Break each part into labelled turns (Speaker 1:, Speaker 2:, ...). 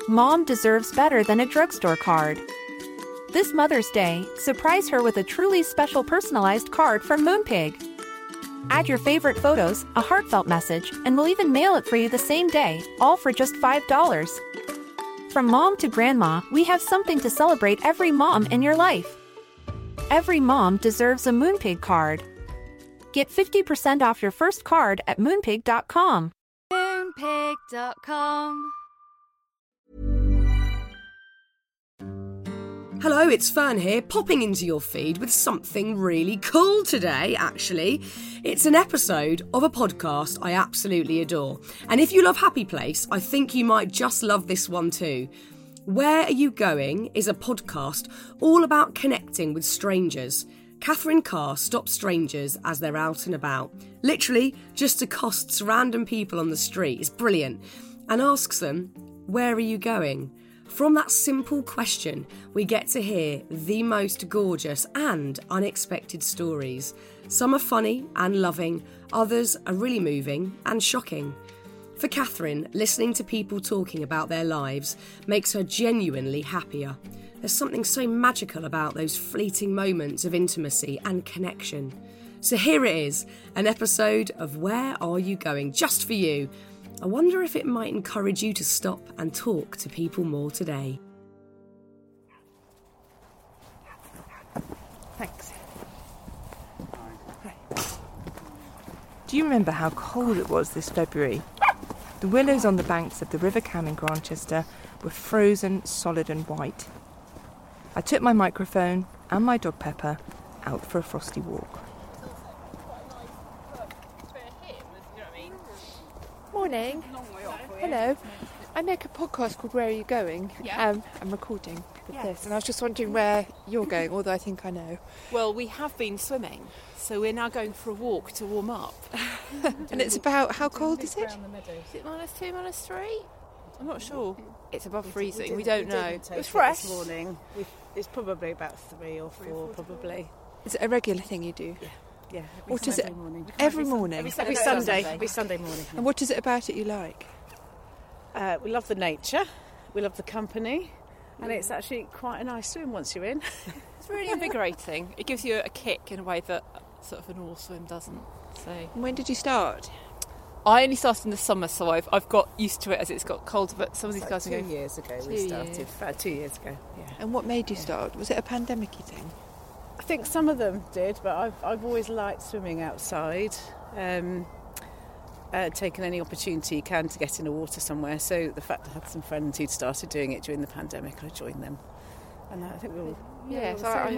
Speaker 1: Mom deserves better than a drugstore card. This Mother's Day, surprise her with a truly special personalized card from Moonpig. Add your favorite photos, a heartfelt message, and we'll even mail it for you the same day, all for just $5. From mom to grandma, we have something to celebrate every mom in your life. Every mom deserves a Moonpig card. Get 50% off your first card at moonpig.com.
Speaker 2: Moonpig.com.
Speaker 3: Hello, it's Fern here, popping into your feed with something really cool today, actually. It's an episode of a podcast I absolutely adore. And if you love Happy Place, I think you might just love this one too. Where Are You Going is a podcast all about connecting with strangers. Catherine Carr stops strangers as they're out and about. Literally, just accosts random people on the street. It's brilliant. And asks them, where are you going? From that simple question, we get to hear the most gorgeous and unexpected stories. Some are funny and loving, others are really moving and shocking. For Catherine, listening to people talking about their lives makes her genuinely happier. There's something so magical about those fleeting moments of intimacy and connection. So here it is, an episode of Where Are You Going? Just for you. I wonder if it might encourage you to stop and talk to people more today.
Speaker 4: Thanks. Do you remember how cold it was this February? The willows on the banks of the River Cam in Grantchester were frozen, solid and white. I took my microphone and my dog Pepper out for a frosty walk. Morning. Hello. I make a podcast called Where Are You Going?
Speaker 5: Yeah.
Speaker 4: I'm recording with this, and I was just wondering where you're going, although I think I know.
Speaker 5: Well, we have been swimming, so we're now going for a walk to warm up.
Speaker 4: And it's about, how cold is it?
Speaker 5: Is it -2, -3? I'm not sure. It's above freezing. We don't know. It was fresh.
Speaker 6: This morning. It's probably about 3 or 4, probably.
Speaker 4: Is it a regular thing you do?
Speaker 6: Yeah.
Speaker 4: What is it?
Speaker 6: Morning.
Speaker 4: Every morning?
Speaker 6: Every Sunday. Every Sunday morning.
Speaker 4: And what is it about it you like?
Speaker 6: We love the nature. We love the company. And it's actually quite a nice swim once you're in.
Speaker 5: It's really invigorating. It gives you a kick in a way that sort of a normal swim doesn't. So
Speaker 4: And when did you start?
Speaker 5: I only started in the summer, so I've got used to it as it's got colder. But some of these guys are
Speaker 6: 2
Speaker 5: going.
Speaker 6: years ago we
Speaker 5: 2
Speaker 6: started.
Speaker 5: years.
Speaker 6: About 2 years ago, yeah.
Speaker 4: And what made you start? Was it a pandemic-y thing?
Speaker 6: I think some of them did, but I've always liked swimming outside. Taken any opportunity you can to get in the water somewhere. So the fact I had some friends who'd started doing it during the pandemic, I joined them. And I think we all...
Speaker 5: Yes,
Speaker 6: I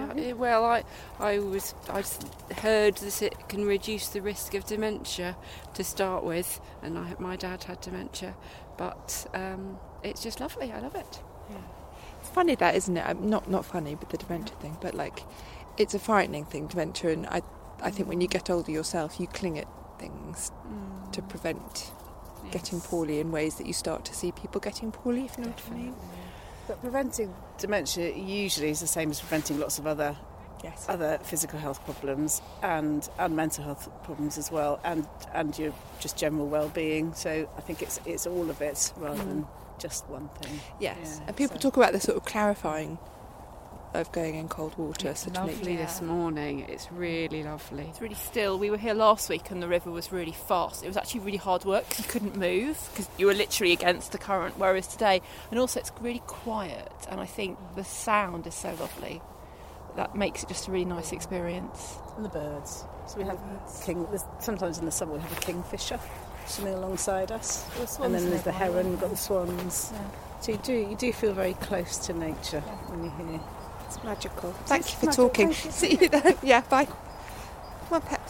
Speaker 5: I heard that it can reduce the risk of dementia to start with, and my dad had dementia, but it's just lovely. I love it.
Speaker 4: Yeah. It's funny that, isn't it? Not funny, but the dementia thing. But like, it's a frightening thing, dementia, and I think when you get older yourself, you cling at things to prevent getting poorly in ways that you start to see people getting poorly, if you know what I mean.
Speaker 6: But preventing dementia usually is the same as preventing lots of other physical health problems and mental health problems as well, and your just general well-being. So I think it's all of it rather than just one thing.
Speaker 4: Yes,
Speaker 6: Yeah,
Speaker 4: and people talk about the sort of clarifying of going in cold water.
Speaker 5: It's
Speaker 4: so to
Speaker 5: lovely
Speaker 4: make
Speaker 5: this morning. It's really lovely. It's really still. We were here last week and the river was really fast. It was actually really hard work because you couldn't move because you were literally against the current, whereas today, and also it's really quiet, and I think the sound is so lovely. That makes it just a really nice experience.
Speaker 6: And the birds. So we have sometimes in the summer we have a kingfisher swimming alongside us. And then there's the heron, we've got the swans. Yeah. So you do feel very close to nature when you're here.
Speaker 4: It's magical. Thank you for talking. See you then. Yeah, bye. Come on, Peps.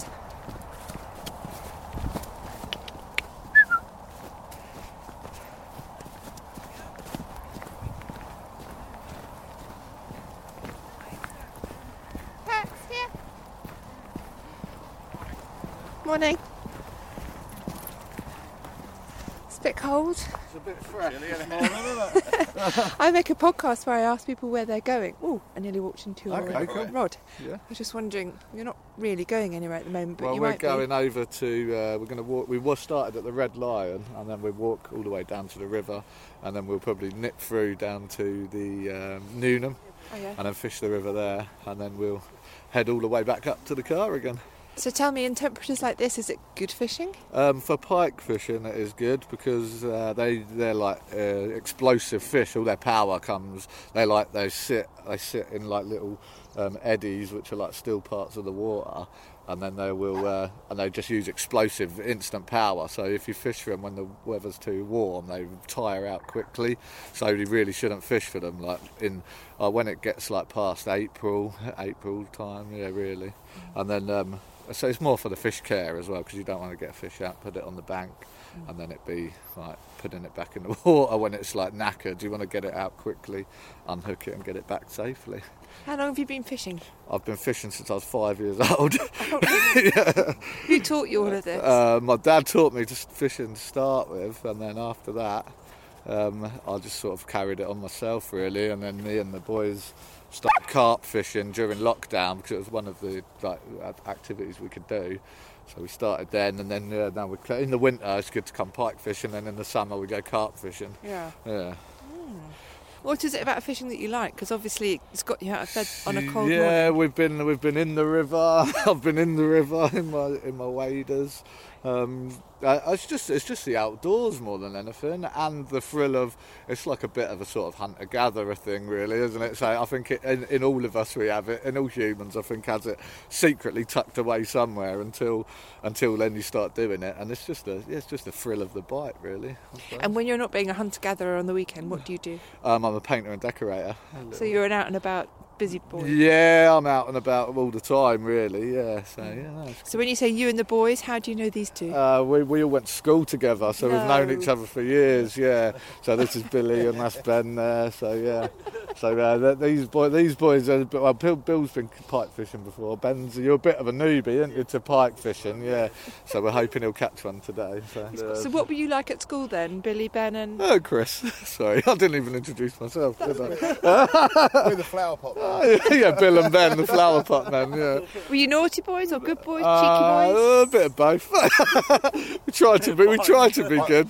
Speaker 4: Peps, here. Morning. It's a bit cold.
Speaker 7: It's a bit fresh this morning, isn't it?
Speaker 4: I make a podcast where I ask people where they're going. Oh, I nearly walked into your rod.
Speaker 2: Yeah.
Speaker 4: I was just wondering, you're not really going anywhere at the moment, but
Speaker 2: Well,
Speaker 4: you
Speaker 2: we're
Speaker 4: might
Speaker 2: going over to, we're going to walk, we was started at the Red Lion, and then we'll walk all the way down to the river, and then we'll probably nip through down to the Newnham, and then fish the river there, and then we'll head all the way back up to the car again.
Speaker 4: So tell me, in temperatures like this, is it good fishing?
Speaker 2: For pike fishing, it is good because they're like explosive fish. All their power comes. They sit in like little eddies, which are like still parts of the water, and then they will and they just use explosive instant power. So if you fish for them when the weather's too warm, they tire out quickly. So you really shouldn't fish for them like in when it gets like past April time. Yeah, really, and then. So it's more for the fish care as well, because you don't want to get a fish out, put it on the bank, and then it be like putting it back in the water when it's like knackered. You want to get it out quickly, unhook it, and get it back safely.
Speaker 4: How long have you been fishing?
Speaker 2: I've been fishing since I was 5 years old.
Speaker 4: Yeah. Who taught you all of this?
Speaker 2: My dad taught me just fishing to start with, and then after that, I just sort of carried it on myself really, and then me and the boys started carp fishing during lockdown because it was one of the activities we could do. So we started then, and then now we're in the winter it's good to come pike fishing, and in the summer we go carp fishing.
Speaker 4: Yeah.
Speaker 2: What
Speaker 4: is it about fishing that you like? Because obviously it's got you out of bed on a cold morning.
Speaker 2: Yeah, we've been in the river. I've been in the river in my waders. It's just the outdoors more than anything, and the thrill of it's like a bit of a sort of hunter-gatherer thing, really, isn't it? So I think in all of us we have it, in all humans, I think has it secretly tucked away somewhere until then you start doing it, and it's just the thrill of the bite, really.
Speaker 4: And when you're not being a hunter-gatherer on the weekend, what do you do?
Speaker 2: I'm a painter and decorator.
Speaker 4: So you're an out and about busy boy?
Speaker 2: Yeah, I'm out and about all the time, really. Yeah.
Speaker 4: So when you say you and the boys, how do you know these two?
Speaker 2: We all went to school together, so we've known each other for years. Yeah. So this is Billy and that's Ben there. So yeah. So these boys are. Well, Bill's been pike fishing before. Ben's, you're a bit of a newbie, aren't you, to pike fishing? Yeah. So we're hoping he'll catch one today.
Speaker 4: So what were you like at school then, Billy, Ben, and?
Speaker 2: Oh, Chris. Sorry, I didn't even introduce myself, did I?
Speaker 7: With the flower pot.
Speaker 2: Yeah, Bill and Ben, the flower pot men. Yeah.
Speaker 4: Were you naughty boys or good boys, cheeky boys?
Speaker 2: A bit of both. We tried to be good.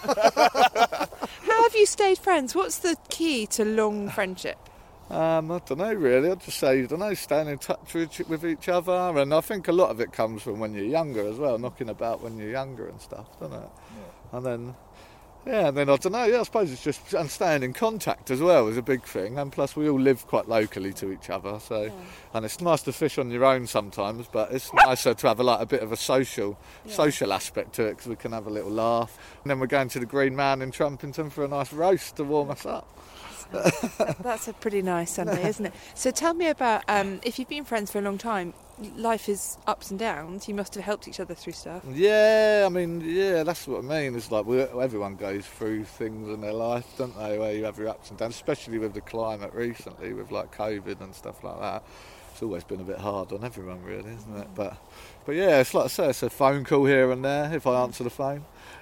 Speaker 4: How have you stayed friends? What's the key to long friendship?
Speaker 2: I don't know really. I'd just say, staying in touch with each other, and I think a lot of it comes from when you're younger as well, knocking about when you're younger and stuff, doesn't it? Yeah. And then I don't know. Yeah, I suppose it's just and staying in contact as well is a big thing. And plus, we all live quite locally to each other, so and it's nice to fish on your own sometimes, but it's nicer to have a bit of a social aspect to it because we can have a little laugh. And then we're going to the Green Man in Trumpington for a nice roast to warm us up.
Speaker 4: That's a pretty nice Sunday, isn't it? So tell me about if you've been friends for a long time. Life is ups and downs. You must have helped each other through stuff.
Speaker 2: Yeah, I mean, that's what I mean. It's like everyone goes through things in their life, don't they, where you have your ups and downs, especially with the climate recently, with like COVID and stuff like that. It's always been a bit hard on everyone, really, isn't it? But yeah, it's like I say, it's a phone call here and there if I answer the phone.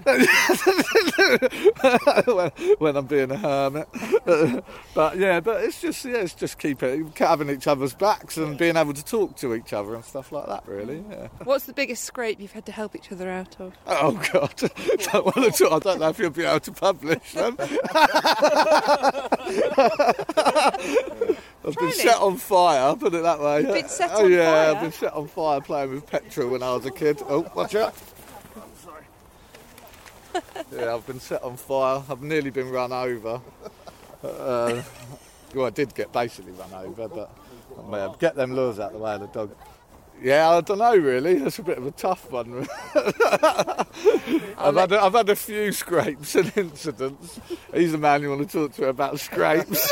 Speaker 2: when I'm being a hermit, but it's just keep having each other's backs and being able to talk to each other and stuff like that, really. Yeah.
Speaker 4: What's the biggest scrape you've had to help each other out of?
Speaker 2: Oh God, don't want to talk. I don't know if you'll be able to publish them. I've been set on fire, put it that way.
Speaker 4: You've been set on fire?
Speaker 2: I've been set on fire playing with petrol when I was a kid. Oh, watch out. Yeah, I've been set on fire. I've nearly been run over. I did get basically run over, but get them lures out of the way of the dog. Yeah, I don't know really. It's a bit of a tough one. I've had a few scrapes and incidents. He's the man you want to talk to about scrapes.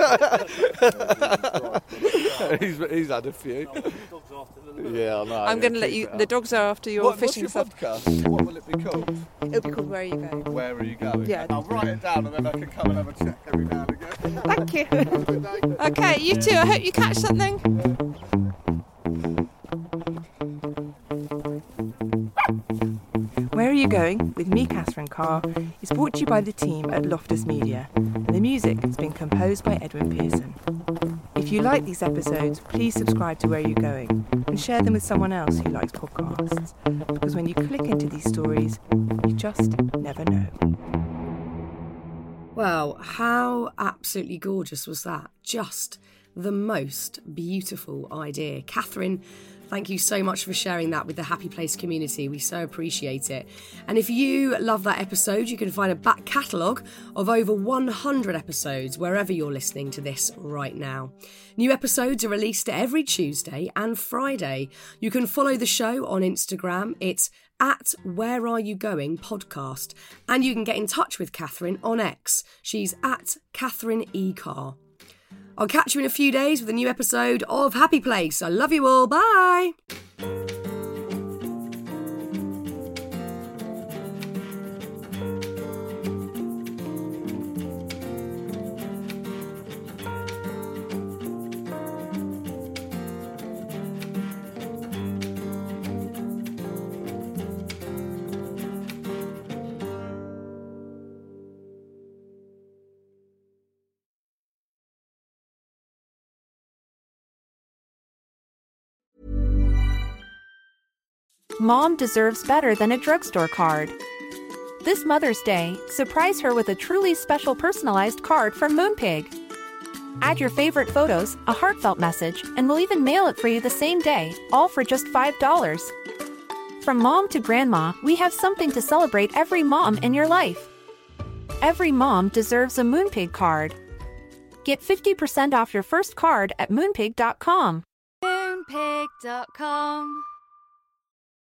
Speaker 2: he's had a few. Yeah, I know.
Speaker 4: I'm going to let you. The dogs are after your fishing
Speaker 2: stuff. What's your podcast? What will it be called?
Speaker 4: It'll be called Where Are You Going?
Speaker 2: Where Are You Going?
Speaker 4: Yeah.
Speaker 2: I'll write it down and then I can come and have a check every now and again.
Speaker 4: Thank you. Okay, you too. I hope you catch something. Where Are You Going? With me, Catherine Carr, is brought to you by the team at Loftus Media. The
Speaker 8: music has been composed by Edwin Pearson. If you like these episodes, please subscribe to Where You're Going and share them with someone else who likes podcasts, because when you click into these stories, you just never know.
Speaker 3: Wow, how absolutely gorgeous was that? Just the most beautiful idea. Catherine, thank you so much for sharing that with the Happy Place community. We so appreciate it. And if you love that episode, you can find a back catalogue of over 100 episodes wherever you're listening to this right now. New episodes are released every Tuesday and Friday. You can follow the show on Instagram. It's at Where Are You Going podcast. And you can get in touch with Catherine on X. She's at Catherine E. Carr. I'll catch you in a few days with a new episode of Happy Place. I love you all. Bye.
Speaker 1: Mom deserves better than a drugstore card. This Mother's Day, surprise her with a truly special personalized card from Moonpig. Add your favorite photos, a heartfelt message, and we'll even mail it for you the same day, all for just $5. From mom to grandma, we have something to celebrate every mom in your life. Every mom deserves a Moonpig card. Get 50% off your first card at moonpig.com.
Speaker 9: Moonpig.com